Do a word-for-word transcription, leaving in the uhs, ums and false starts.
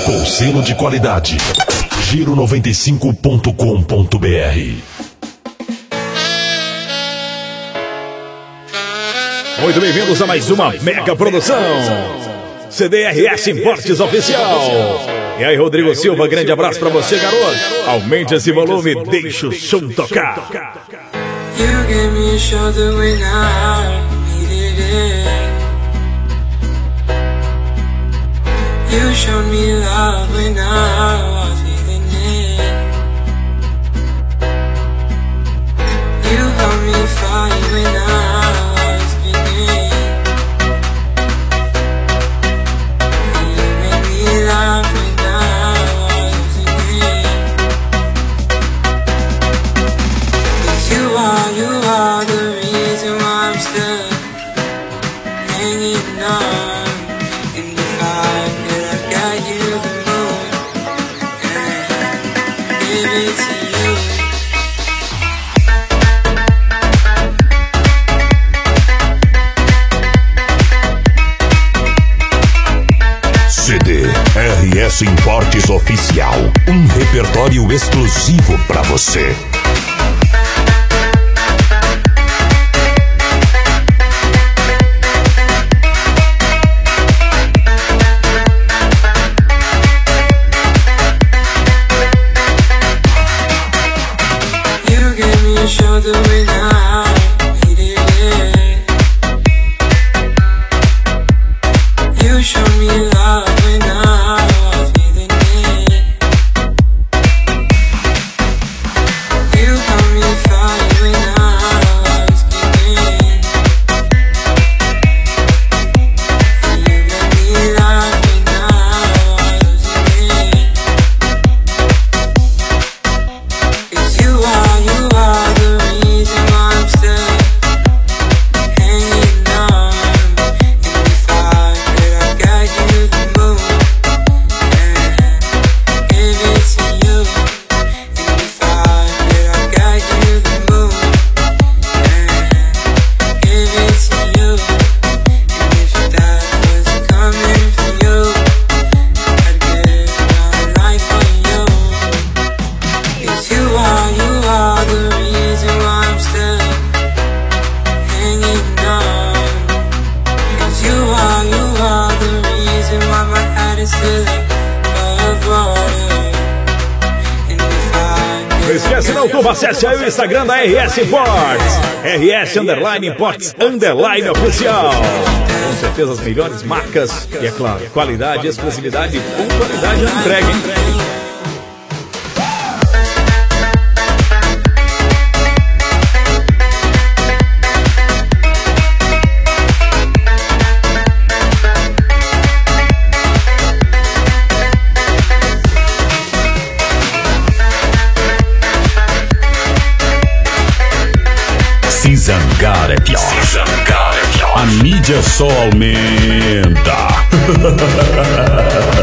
com selo de qualidade. Giro noventa e cinco ponto com ponto br. Muito bem-vindos a mais uma mega produção. C D R S Importes Oficial. E aí, Rodrigo Silva, grande abraço pra você, garoto. Aumente esse volume, deixa o som tocar. You gave me a shoulder when I needed it. You showed me love when I was feeling it. You held me fire when I was beginning. And you made me laugh when I was in it. 'Cause you are, you are the reason why I'm still hanging on. And if I could have got you the moon and give it to you. C D R S Importes Oficial, um repertório exclusivo pra você. You gave me a shoulder when I needed it. You showed me love when I was feeling it. You held me fire when I was giving. And you made me laugh when I was in it. 'Cause you are, you are the reason why I'm still hanging on. And if I could have got you the moon and give it to you. And if I could have got you the moon and give it to you. And if that was coming for you, I'd give my life for you. 'Cause you are, you are the reason why I'm still hanging on. 'Cause you are, you are the reason why my head is still above water. And if I Não could esquece não, turma, acesse aí o Instagram da R S Imports. R S Underline Imports Underline Oficial. Com certeza as melhores marcas e, é claro, qualidade, exclusividade e pontualidade na entrega, hein? Se zangar é pior. Se zangar é pior. A mídia só aumenta.